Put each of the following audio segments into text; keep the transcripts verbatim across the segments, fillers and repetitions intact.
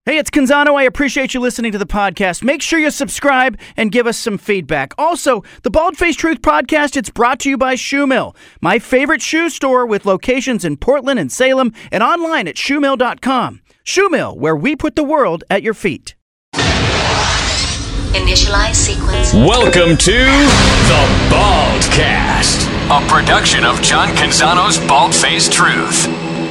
Hey, it's Canzano. I appreciate you listening to the podcast. Make sure you subscribe and give us some feedback. Also, the Bald Face Truth podcast, it's brought to you by Shoe Mill, my favorite shoe store with locations in Portland and Salem and online at shoe mill dot com. Shoe Mill, where we put the world at your feet. Initialize sequence. Welcome to the Baldcast, a production of John Canzano's Bald Face Truth.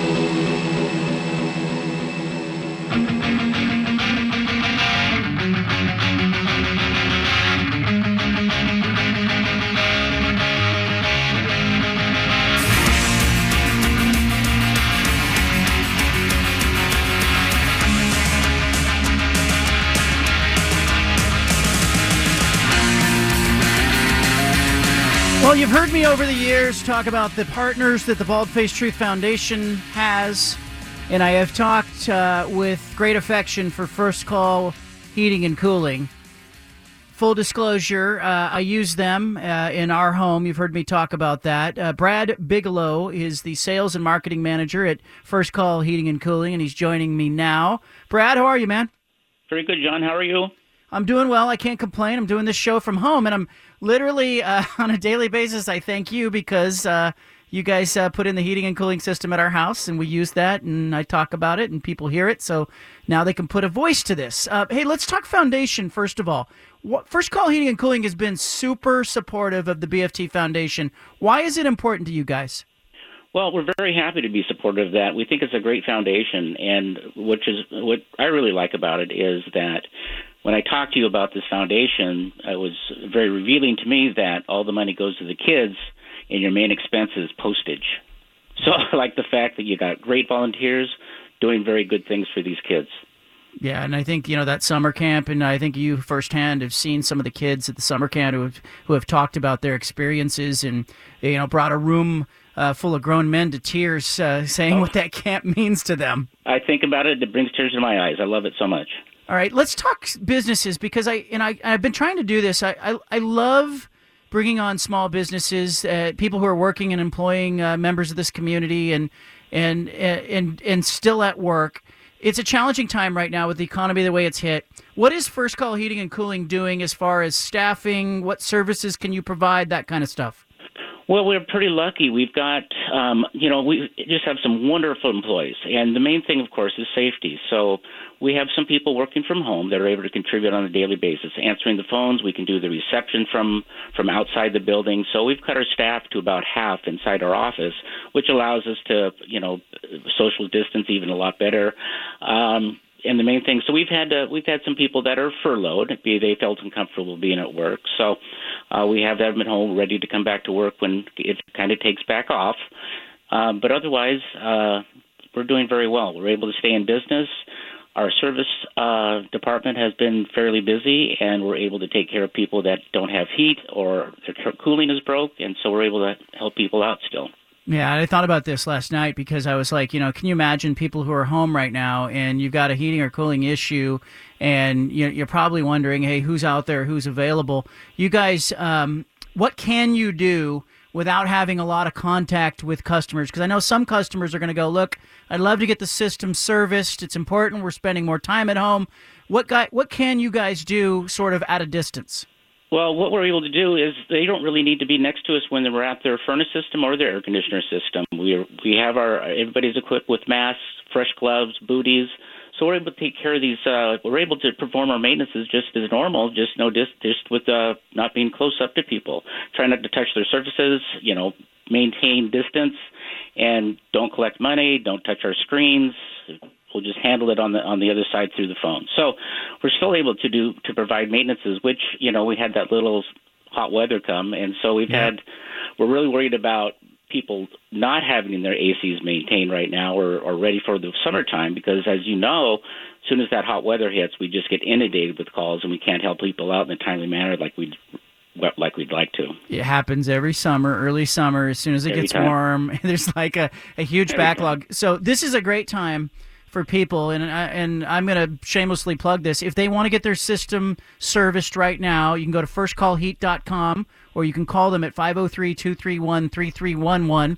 Well, you've heard me over the years talk about the partners that the Bald Face Truth Foundation has, and I have talked uh, with great affection for First Call Heating and Cooling. Full disclosure, uh, I use them uh, in our home. You've heard me talk about that. Uh, Brad Bigelow is the sales and marketing manager at First Call Heating and Cooling, and he's joining me now. Brad, how are you, man? Very good, John. How are you? I'm doing well. I can't complain. I'm doing this show from home, and I'm literally uh, on a daily basis. I thank you because uh, you guys uh, put in the heating and cooling system at our house, and we use that, and I talk about it, and people hear it, so now they can put a voice to this. Uh, hey, let's talk foundation, first of all. What, First Call Heating and Cooling has been super supportive of the B F T Foundation. Why is it important to you guys? Well, we're very happy to be supportive of that. We think it's a great foundation, and which is what I really like about it is that when I talked to you about this foundation, it was very revealing to me that all the money goes to the kids, and your main expense is postage. So I like the fact that you got great volunteers doing very good things for these kids. Yeah, and I think, you know, that summer camp, and I think you firsthand have seen some of the kids at the summer camp who have, who have talked about their experiences and, you know, brought a room uh, full of grown men to tears uh, saying oh. what that camp means to them. I think about it, it brings tears to my eyes. I love it so much. All right, let's talk businesses because I and I I've been trying to do this. I I, I love bringing on small businesses, uh, people who are working and employing uh, members of this community, and and and and still at work. It's a challenging time right now with the economy the way it's hit. What is First Call Heating and Cooling doing as far as staffing? What services can you provide? That kind of stuff. Well, we're pretty lucky. We've got, um, you know, we just have some wonderful employees. And the main thing, of course, is safety. So we have some people working from home that are able to contribute on a daily basis, answering the phones. We can do the reception from, from outside the building. So we've cut our staff to about half inside our office, which allows us to, you know, social distance even a lot better. Um, and the main thing, so we've had uh, we've had some people that are furloughed, be they felt uncomfortable being at work. So uh, we have them at home ready to come back to work when it kind of takes back off. Um, but otherwise, uh, we're doing very well. We're able to stay in business. Our service uh, department has been fairly busy, and we're able to take care of people that don't have heat or their cooling is broke, and so we're able to help people out still. Yeah, I thought about this last night because I was like, you know, can you imagine people who are home right now and you've got a heating or cooling issue and you're probably wondering, hey, who's out there, who's available? You guys, um, what can you do without having a lot of contact with customers? Because I know some customers are going to go, look, I'd love to get the system serviced. It's important. We're spending more time at home. What guy, what can you guys do sort of at a distance? Well, what we're able to do is they don't really need to be next to us when they're at their furnace system or their air conditioner system. We are, we have our everybody's equipped with masks, fresh gloves, booties, so we're able to take care of these. Uh, we're able to perform our maintenances just as normal, just no dis, just with uh, not being close up to people. Try not to touch their surfaces. You know, maintain distance, and don't collect money. Don't touch our screens. We'll just handle it on the on the other side through the phone. So we're still able to do to provide maintenances, which, you know, we had that little hot weather come, and so we've yeah. had we're really worried about people not having their A Cs maintained right now or, or ready for the summertime because, as you know, as soon as that hot weather hits, we just get inundated with calls and we can't help people out in a timely manner like we'd like we'd like to. It happens every summer, early summer, as soon as it every gets time. warm. There's like a, a huge every backlog. Time. So this is a great time for people, and I, and I'm going to shamelessly plug this. If they want to get their system serviced right now, you can go to first call heat dot com or you can call them at five oh three, two three one, three three one one.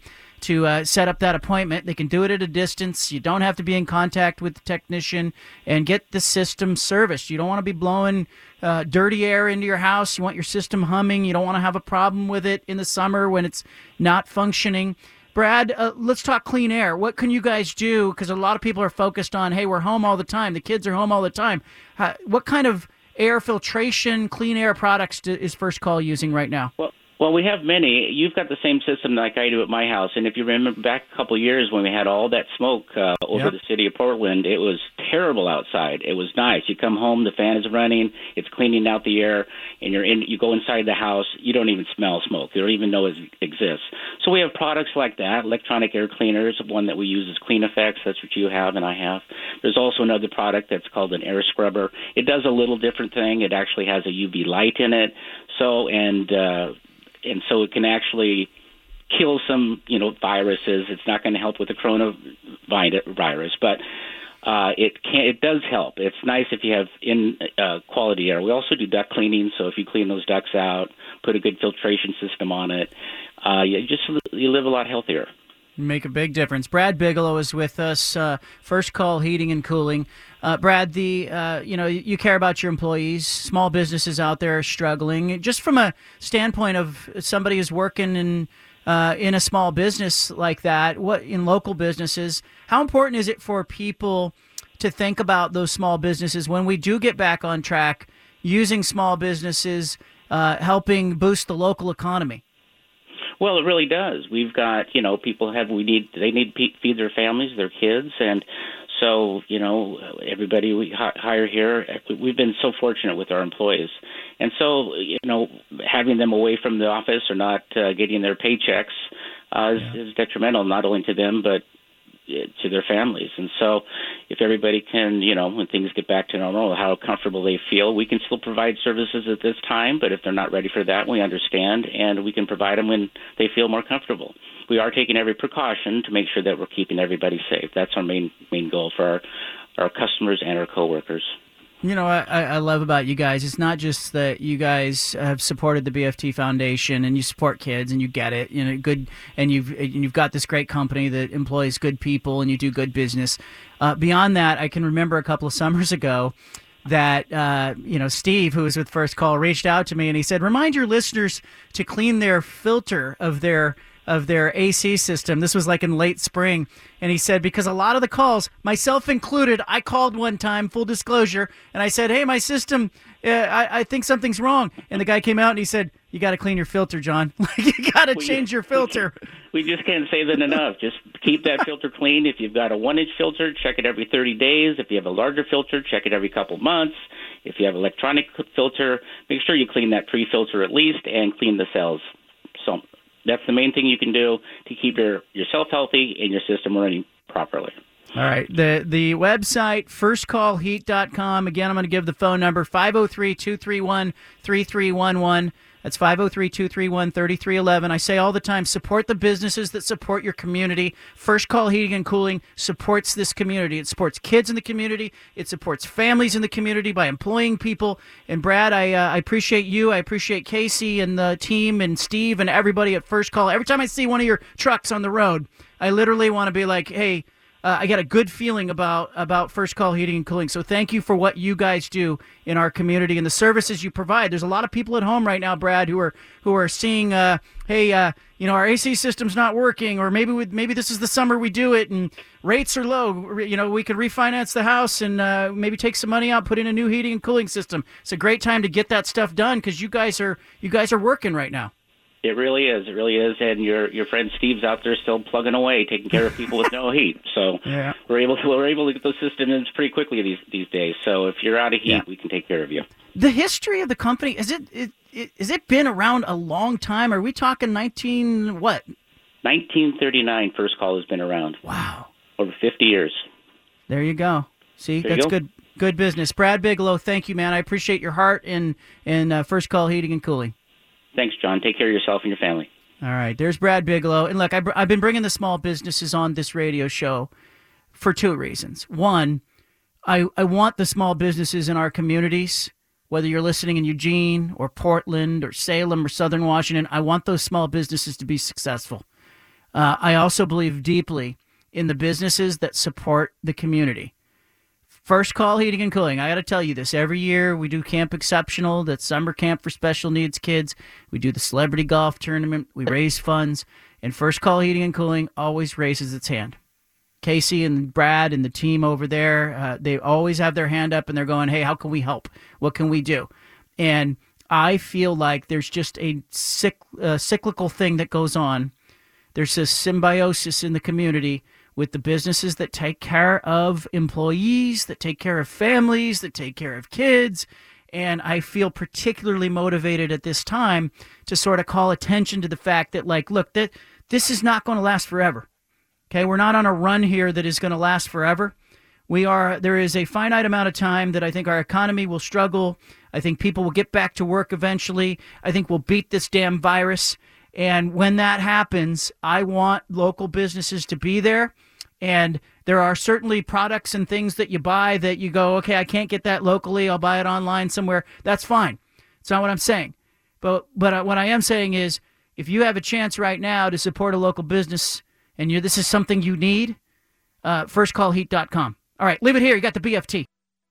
to uh, set up that appointment. They can do it at a distance. You don't have to be in contact with the technician and get the system serviced. You don't want to be blowing uh, dirty air into your house. You want your system humming. You don't want to have a problem with it in the summer when it's not functioning. Brad, uh, let's talk clean air. What can you guys do? Because a lot of people are focused on, hey, we're home all the time. The kids are home all the time. Uh, what kind of air filtration, clean air products do, is First Call using right now? Well, well, we have many. You've got the same system like I do at my house. And if you remember back a couple of years when we had all that smoke uh, over yep. the city of Portland, it was terrible outside. It was nice. You come home, the fan is running, it's cleaning out the air, and you're in. You go inside the house, you don't even smell smoke. You don't even know it exists. So we have products like that. Electronic air cleaners, one that we use is Clean Effects. That's what you have and I have. There's also another product that's called an air scrubber. It does a little different thing. It actually has a U V light in it. So and uh, and so it can actually kill some, you know, viruses. It's not going to help with the coronavirus, but uh, it can. It does help. It's nice if you have in uh, quality air. We also do duct cleaning, so if you clean those ducts out, put a good filtration system on it, uh, you just you live a lot healthier. Make a big difference. Brad Bigelow is with us, uh, First Call Heating and Cooling. Uh, Brad, the uh, you know you care about your employees. Small businesses out there are struggling. Just from a standpoint of somebody who's working in uh, in a small business like that, what in local businesses, how important is it for people to think about those small businesses when we do get back on track, using small businesses, uh, helping boost the local economy? Well, it really does. We've got, you know, people have, we need, they need to feed their families, their kids. And so, you know, everybody we hire here, we've been so fortunate with our employees. And so, you know, having them away from the office or not uh, getting their paychecks uh, yeah. is, is detrimental, not only to them, but to their families. And so if everybody can, you know, when things get back to normal, how comfortable they feel, we can still provide services at this time, but if they're not ready for that, we understand, and we can provide them when they feel more comfortable. We are taking every precaution to make sure that we're keeping everybody safe. That's our main main goal for our, our customers and our coworkers. You know, I, I love about you guys, it's not just that you guys have supported the B F T Foundation and you support kids and you get it, you know, good, and you've and you've got this great company that employs good people and you do good business. Uh, beyond that, I can remember a couple of summers ago that, uh, you know, Steve, who was with First Call, reached out to me and he said, remind your listeners to clean their filter of their of their A C system. This was like in late spring. And he said, because a lot of the calls, myself included, I called one time, full disclosure, and I said, hey, my system, uh, I, I think something's wrong. And the guy came out and he said, you got to clean your filter, John. Like, you got to change your filter. We just can't say that enough. Just keep that filter clean. If you've got a one-inch filter, check it every thirty days. If you have a larger filter, check it every couple months. If you have an electronic filter, make sure you clean that pre-filter at least and clean the cells. So that's the main thing you can do to keep your yourself healthy and your system running properly. All right. The the website, first call heat dot com. Again, I'm going to give the phone number, five oh three, two three one, three three one one. That's five oh three, two three one, three three one one. I say all the time, support the businesses that support your community. First Call Heating and Cooling supports this community. It supports kids in the community. It supports families in the community by employing people. And Brad, I, uh, I appreciate you. I appreciate Casey and the team and Steve and everybody at First Call. Every time I see one of your trucks on the road, I literally want to be like, hey, Uh, I got a good feeling about, about First Call Heating and Cooling. So thank you for what you guys do in our community and the services you provide. There's a lot of people at home right now, Brad, who are who are seeing, uh, hey, uh, you know, our A C system's not working, or maybe we, maybe this is the summer we do it and rates are low. You know, we could refinance the house and uh, maybe take some money out, put in a new heating and cooling system. It's a great time to get that stuff done because you guys are you guys are working right now. It really is. It really is. And your your friend Steve's out there still plugging away, taking care of people with no heat. So yeah. we're able to we're able to get those systems pretty quickly these these days. So if you're out of heat, yeah. we can take care of you. The history of the company, is it, it, it is it been around a long time? Are we talking nineteen what? nineteen thirty-nine. First Call has been around. Wow. Over fifty years. There you go. See, there that's go. good good business. Brad Bigelow, thank you, man. I appreciate your heart in in uh, First Call Heating and Cooling. Thanks, John. Take care of yourself and your family. All right. There's Brad Bigelow. And look, I've, I've been bringing the small businesses on this radio show for two reasons. One, I, I want the small businesses in our communities, whether you're listening in Eugene or Portland or Salem or Southern Washington, I want those small businesses to be successful. Uh, I also believe deeply in the businesses that support the community. First Call Heating and Cooling. I got to tell you this. Every year we do Camp Exceptional, that's summer camp for special needs kids. We do the celebrity golf tournament. We raise funds. And First Call Heating and Cooling always raises its hand. Casey and Brad and the team over there, uh, they always have their hand up and they're going, hey, how can we help? What can we do? And I feel like there's just a cyc- uh, cyclical thing that goes on. There's this symbiosis in the community with the businesses that take care of employees, that take care of families, that take care of kids. And I feel particularly motivated at this time to sort of call attention to the fact that, like, look, that this is not going to last forever. Okay, we're not on a run here that is going to last forever. We are. There is a finite amount of time that I think our economy will struggle. I think people will get back to work eventually. I think we'll beat this damn virus. And when that happens, I want local businesses to be there. And there are certainly products and things that you buy that you go, okay, I can't get that locally. I'll buy it online somewhere. That's fine. It's not what I'm saying. But but what I am saying is, if you have a chance right now to support a local business and you this is something you need, uh, first call heat dot com. All right, leave it here. You got the B F T.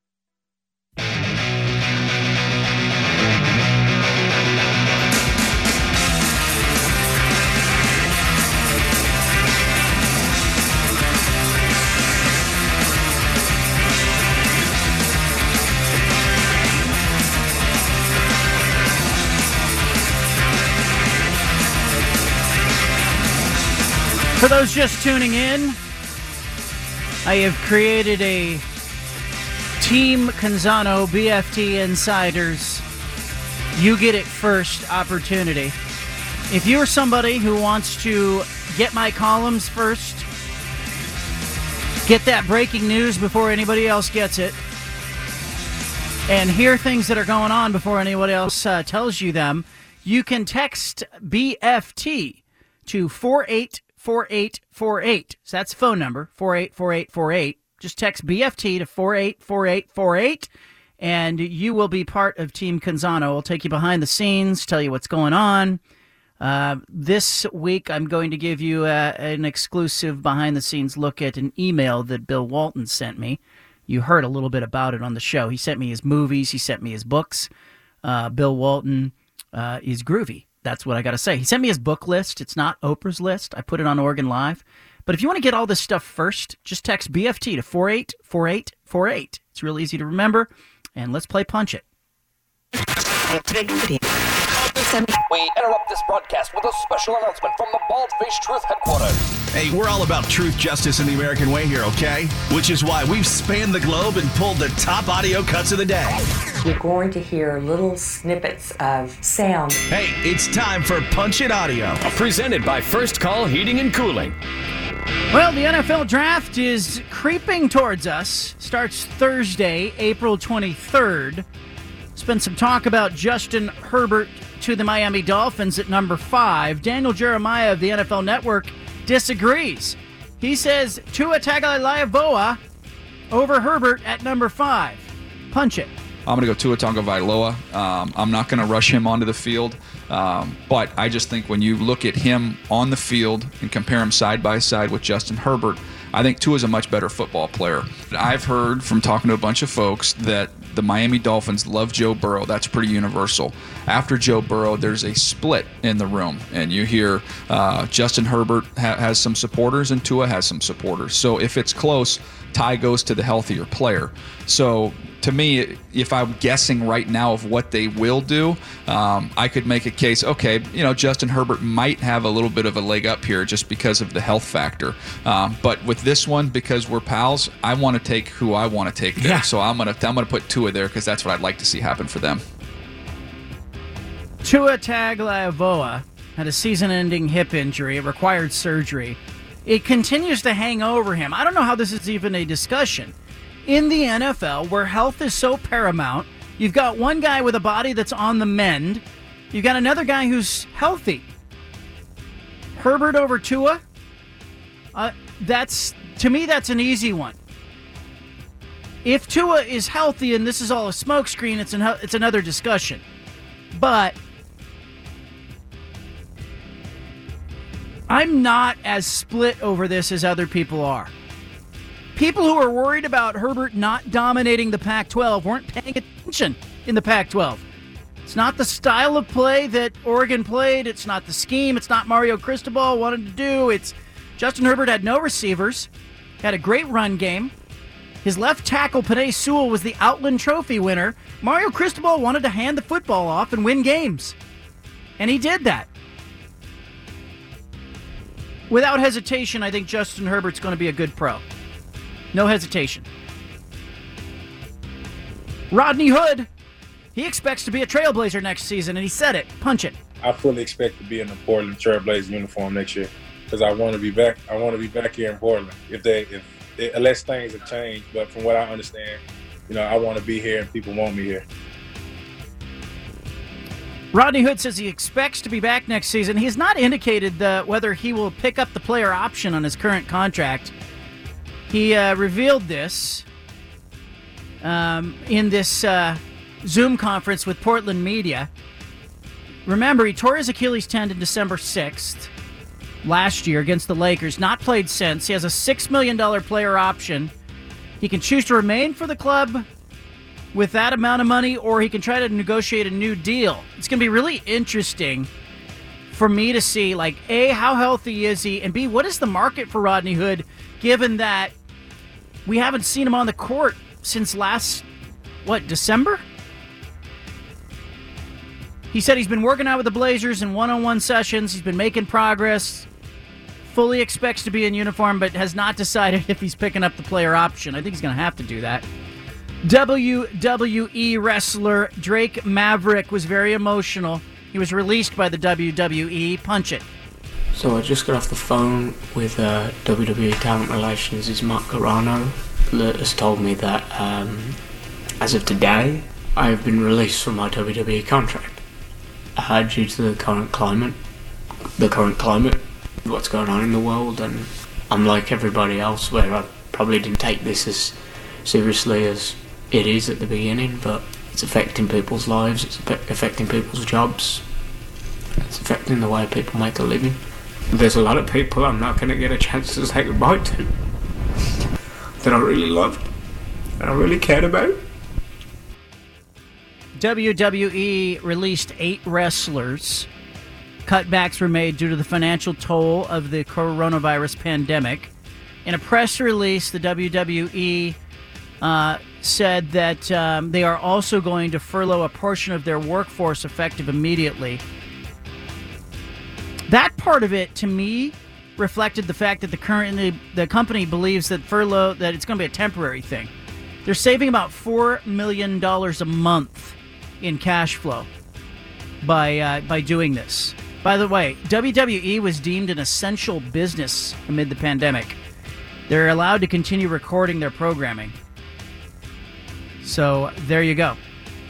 For those just tuning in, I have created a Team Canzano B F T Insiders You Get It First opportunity. If you're somebody who wants to get my columns first, get that breaking news before anybody else gets it, and hear things that are going on before anybody else uh, tells you them, you can text B F T to four eight four eight four eight. So that's the phone number, four eight four eight four eight. Just text B F T to four eight four eight four eight, and you will be part of Team Canzano. I'll take you behind the scenes, tell you what's going on. Uh, this week, I'm going to give you uh, an exclusive behind-the-scenes look at an email that Bill Walton sent me. You heard a little bit about it on the show. He sent me his movies. He sent me his books. Uh, Bill Walton uh, is groovy. That's what I got to say. He sent me his book list. It's not Oprah's list. I put it on Oregon Live. But if you want to get all this stuff first, just text B F T to four eight four eight four eight. It's real easy to remember. And let's play Punch It. We interrupt this broadcast with a special announcement from the Bald-Faced Truth headquarters. Hey, we're all about truth, justice, and the American way here, okay? Which is why we've spanned the globe and pulled the top audio cuts of the day. You're going to hear little snippets of sound. Hey, it's time for Punch It Audio. Presented by First Call Heating and Cooling. Well, the N F L Draft is creeping towards us. Starts Thursday, April twenty-third. There's been some talk about Justin Herbert to the Miami Dolphins at number five. Daniel Jeremiah of the N F L Network disagrees. He says Tua Tagovailoa over Herbert at number five. Punch it. I'm going to go Tua Tagovailoa. Um, I'm not going to rush him onto the field, um, but I just think when you look at him on the field and compare him side by side with Justin Herbert, I think Tua is a much better football player. I've heard from talking to a bunch of folks that the Miami Dolphins love Joe Burrow. That's pretty universal. After Joe Burrow, there's a split in the room, and you hear uh, Justin Herbert ha- has some supporters and Tua has some supporters. So if it's close, tie goes to the healthier player. So to me, if I'm guessing right now of what they will do, um, I could make a case, okay, you know, Justin Herbert might have a little bit of a leg up here just because of the health factor. Um, but with this one, because we're pals, I want to take who I want to take there. Yeah. So I'm going to I'm going to put Tua there because that's what I'd like to see happen for them. Tua Tagovailoa had a season-ending hip injury. It required surgery. It continues to hang over him. I don't know how this is even a discussion. In the N F L, where health is so paramount, you've got one guy with a body that's on the mend. You've got another guy who's healthy. Herbert over Tua? Uh, that's, to me, that's an easy one. If Tua is healthy and this is all a smokescreen, it's, an, it's another discussion. But I'm not as split over this as other people are. People who are worried about Herbert not dominating the Pac twelve weren't paying attention in the Pac twelve. It's not the style of play that Oregon played. It's not the scheme. It's not Mario Cristobal wanted to do. It's Justin Herbert had no receivers, had a great run game. His left tackle, Penei Sewell, was the Outland Trophy winner. Mario Cristobal wanted to hand the football off and win games. And he did that. Without hesitation, I think Justin Herbert's going to be a good pro. No hesitation. Rodney Hood, he expects to be a Trailblazer next season, and he said it. Punch it. I fully expect to be in the Portland Trailblazer uniform next year because I want to be back. I want to be back here in Portland. If they, if it, unless things have changed, but from what I understand, you know, I want to be here and people want me here. Rodney Hood says he expects to be back next season. He has not indicated the, whether he will pick up the player option on his current contract. He uh, revealed this um, in this uh, Zoom conference with Portland media. Remember, he tore his Achilles tendon December sixth last year against the Lakers. Not played since. He has a six million dollars player option. He can choose to remain for the club with that amount of money, or he can try to negotiate a new deal. It's going to be really interesting for me to see, like, A, how healthy is he, and B, what is the market for Rodney Hood, given that we haven't seen him on the court since last, what, December? He said he's been working out with the Blazers in one-on-one sessions. He's been making progress, fully expects to be in uniform, but has not decided if he's picking up the player option. I think he's going to have to do that. W W E wrestler Drake Maverick was very emotional. He was released by the W W E. Punch it. So I just got off the phone with uh, W W E Talent Relations' Mark Garano that has told me that um, as of today, I have been released from my W W E contract uh, due to the current climate, the current climate, what's going on in the world, and I'm like everybody else where I probably didn't take this as seriously as it is at the beginning, but it's affecting people's lives, it's affecting people's jobs, it's affecting the way people make a living. There's a lot of people I'm not going to get a chance to say goodbye to that I really loved and I really cared about. W W E released eight wrestlers. Cutbacks were made due to the financial toll of the coronavirus pandemic. In a press release, the W W E uh, said that um, they are also going to furlough a portion of their workforce effective immediately. That part of it, to me, reflected the fact that the currently the company believes that furlough that it's going to be a temporary thing. They're saving about four million dollars a month in cash flow by uh, by doing this. By the way, W W E was deemed an essential business amid the pandemic. They're allowed to continue recording their programming. So there you go.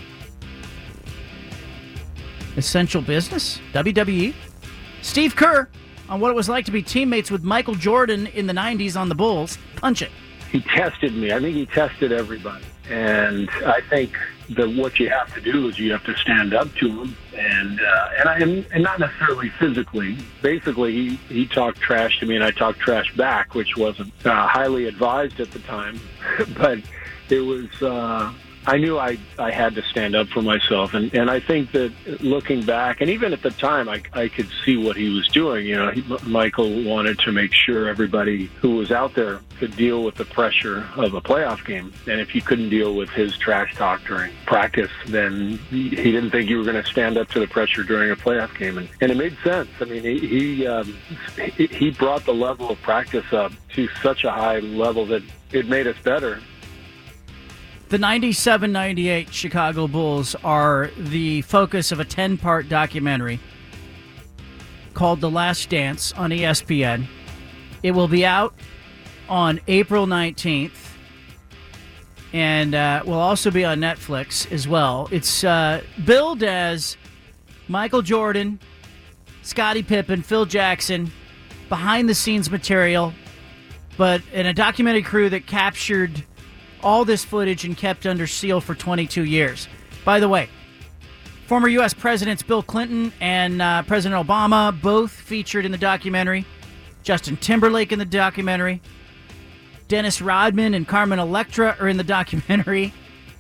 Essential business? W W E? Steve Kerr on what it was like to be teammates with Michael Jordan in the nineties on the Bulls. Punch it. He tested me. I think he tested everybody. And I think that what you have to do is you have to stand up to him. And uh, and, I, and not necessarily physically. Basically, he, he talked trash to me and I talked trash back, which wasn't uh, highly advised at the time. But it was... Uh, I knew I, I had to stand up for myself. And, and I think that looking back, and even at the time, I, I could see what he was doing. You know, he, Michael wanted to make sure everybody who was out there could deal with the pressure of a playoff game. And if you couldn't deal with his trash talk during practice, then he, he didn't think you were going to stand up to the pressure during a playoff game. And, and it made sense. I mean, he he, um, he he brought the level of practice up to such a high level that it made us better. The ninety-seven ninety-eight Chicago Bulls are the focus of a ten-part documentary called The Last Dance on E S P N. It will be out on April nineteenth and uh, will also be on Netflix as well. It's uh, billed as Michael Jordan, Scottie Pippen, Phil Jackson, behind-the-scenes material, but in a documentary crew that captured all this footage and kept under seal for twenty-two years. By the way, Former U S Presidents Bill Clinton and uh, President Obama both featured in the documentary. Justin Timberlake in the documentary. Dennis Rodman and Carmen Electra are in the documentary.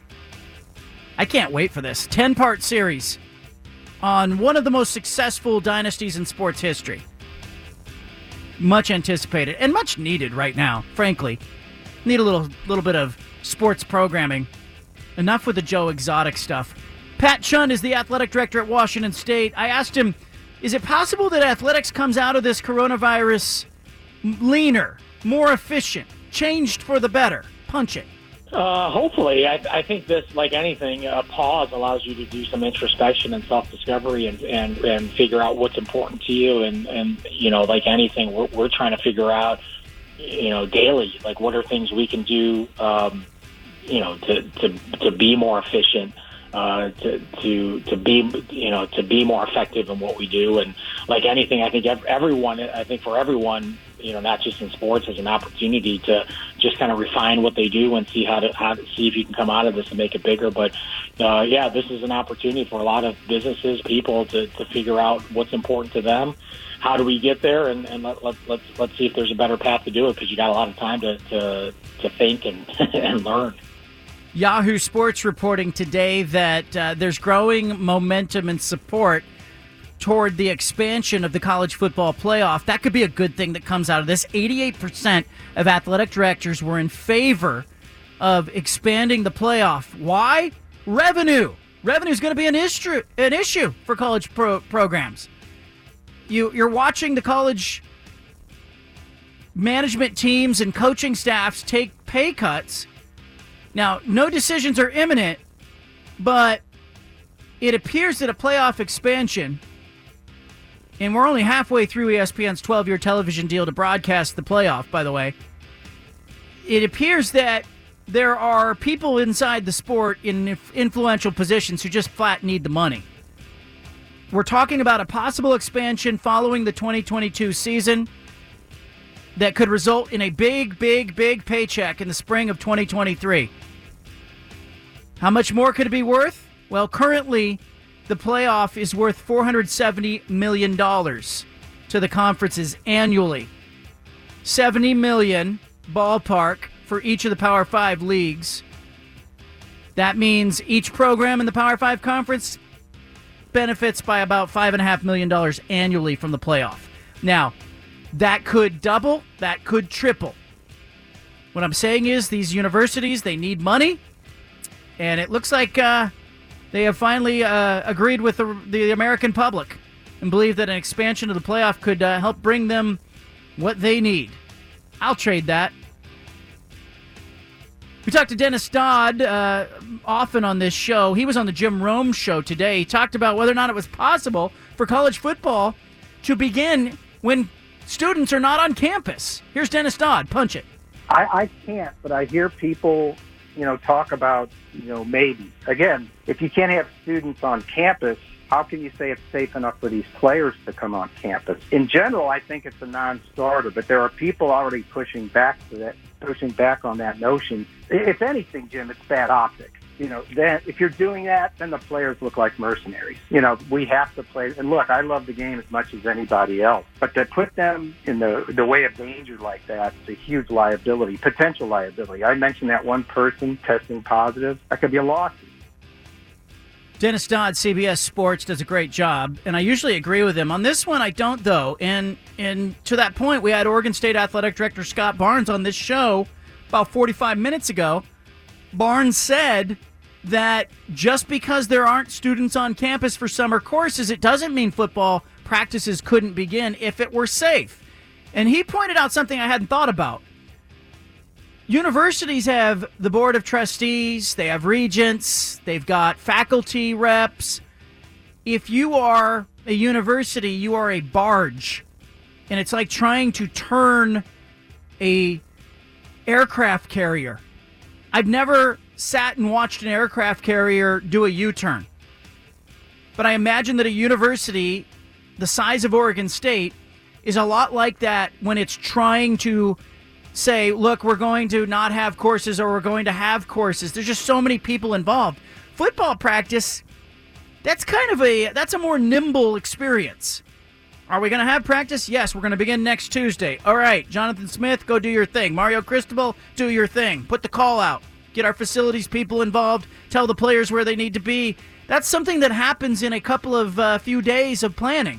I can't wait for this. ten-part series on one of the most successful dynasties in sports history. Much anticipated and much needed right now, frankly. Need a little little bit of sports programming. Enough with the Joe Exotic stuff. Pat Chun is the athletic director at Washington State. I asked him, is it possible that athletics comes out of this coronavirus leaner, more efficient, changed for the better? Punch it. Uh, hopefully. I, I think this, like anything, a pause allows you to do some introspection and self-discovery and, and, and figure out what's important to you. And, and you know, like anything, we're, we're trying to figure out, you know, daily, like what are things we can do, um, you know, to, to, to be more efficient. Uh, to to to be you know to be more effective in what we do, and like anything, I think everyone, I think for everyone, you know, not just in sports, is an opportunity to just kind of refine what they do and see how to how to see if you can come out of this and make it bigger. But uh, yeah, this is an opportunity for a lot of businesses, people to, to figure out what's important to them. How do we get there, and, and let, let, let's let's see if there's a better path to do it, because you got a lot of time to to, to think and and learn. Yahoo Sports reporting today that uh, there's growing momentum and support toward the expansion of the college football playoff. That could be a good thing that comes out of this. eighty-eight percent of athletic directors were in favor of expanding the playoff. Why? Revenue. Revenue is going to be an issue, an issue for college pro- programs. You, you're watching the college management teams and coaching staffs take pay cuts. Now, no decisions are imminent, but it appears that a playoff expansion, and we're only halfway through E S P N's twelve-year television deal to broadcast the playoff, by the way. It appears that there are people inside the sport in influential positions who just flat need the money. We're talking about a possible expansion following the twenty twenty-two season that could result in a big, big, big paycheck in the spring of twenty twenty-three. How much more could it be worth? Well, currently, the playoff is worth four hundred seventy million dollars to the conferences annually. seventy million dollars ballpark for each of the Power Five leagues. That means each program in the Power Five conference benefits by about five point five million dollars annually from the playoff. Now, that could double, that could triple. What I'm saying is these universities, they need money, and it looks like uh, they have finally uh, agreed with the, the American public and believe that an expansion of the playoff could uh, help bring them what they need. I'll trade that. We talked to Dennis Dodd uh, often on this show. He was on the Jim Rome show today. He talked about whether or not it was possible for college football to begin when students are not on campus. Here's Dennis Dodd. Punch it. I, I can't, but I hear people, you know, talk about, you know, maybe. Again, if you can't have students on campus, how can you say it's safe enough for these players to come on campus? In general, I think it's a non-starter, but there are people already pushing back to that, pushing back on that notion. If anything, Jim, it's bad optics. You know, then if you're doing that, then the players look like mercenaries. You know, we have to play. And look, I love the game as much as anybody else, but to put them in the the way of danger like that is a huge liability, potential liability. I mentioned that one person testing positive. That could be a lawsuit. Dennis Dodd, C B S Sports, does a great job, and I usually agree with him. On this one, I don't, though. And and to that point, we had Oregon State Athletic Director Scott Barnes on this show about forty-five minutes ago. Barnes said that just because there aren't students on campus for summer courses, it doesn't mean football practices couldn't begin if it were safe. And he pointed out something I hadn't thought about. Universities have the board of trustees, they have regents, they've got faculty reps. If you are a university, you are a barge. And it's like trying to turn a aircraft carrier. I've never sat and watched an aircraft carrier do a U-turn. But I imagine that a university the size of Oregon State is a lot like that when it's trying to say, look, we're going to not have courses or we're going to have courses. There's just so many people involved. Football practice, That's kind of a, that's a more nimble experience. Are we going to have practice? Yes, we're going to begin next Tuesday. All right, Jonathan Smith, go do your thing. Mario Cristobal, do your thing. Put the call out. Get our facilities people involved. Tell the players where they need to be. That's something that happens in a couple of uh, few days of planning.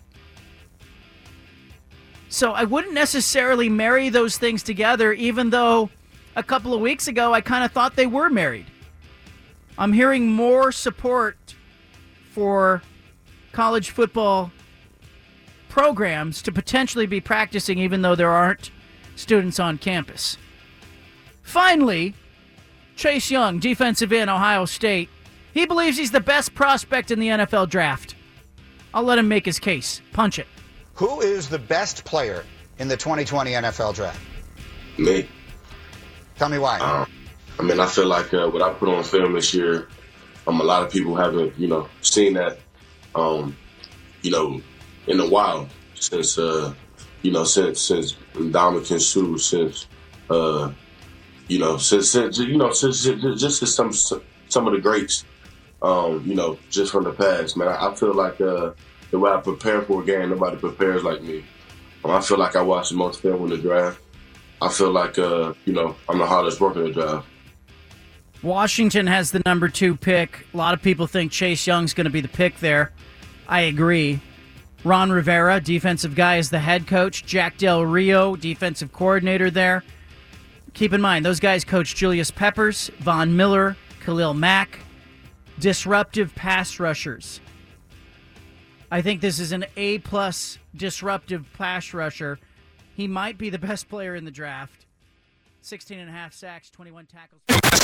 So I wouldn't necessarily marry those things together, even though a couple of weeks ago I kind of thought they were married. I'm hearing more support for college football programs to potentially be practicing even though there aren't students on campus. Finally, Chase Young, defensive end, Ohio State. He believes he's the best prospect in the N F L draft. I'll let him make his case. Punch it. Who is the best player in the twenty twenty N F L draft? Me. Tell me why. Um, I mean, I feel like uh, what I put on film this year, um, a lot of people haven't, you know, seen that, um, you know, in a while since, uh, you know, since since Ndamukong Suh, since, uh, you know, since, since you know, since just since some some of the greats, um, you know, just from the past, man. I, I feel like uh, the way I prepare for a game, nobody prepares like me. Um, I feel like I watch the most film in the draft. I feel like, uh, you know, I'm the hardest worker in the draft. Washington has the number two pick. A lot of people think Chase Young's going to be the pick there. I agree. Ron Rivera, defensive guy, is the head coach. Jack Del Rio, defensive coordinator there. Keep in mind, those guys coach Julius Peppers, Von Miller, Khalil Mack, disruptive pass rushers. I think this is an A-plus disruptive pass rusher. He might be the best player in the draft. sixteen and a half sacks, twenty-one tackles.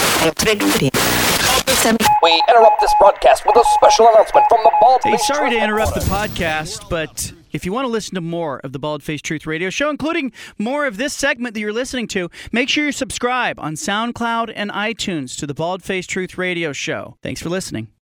We interrupt this broadcast with a special announcement from the Bald Hey, Face sorry Truth to interrupt the Headquarters. podcast, but if you want to listen to more of the Bald Face Truth Radio Show, including more of this segment that you're listening to, make sure you subscribe on SoundCloud and iTunes to the Bald Face Truth Radio Show. Thanks for listening.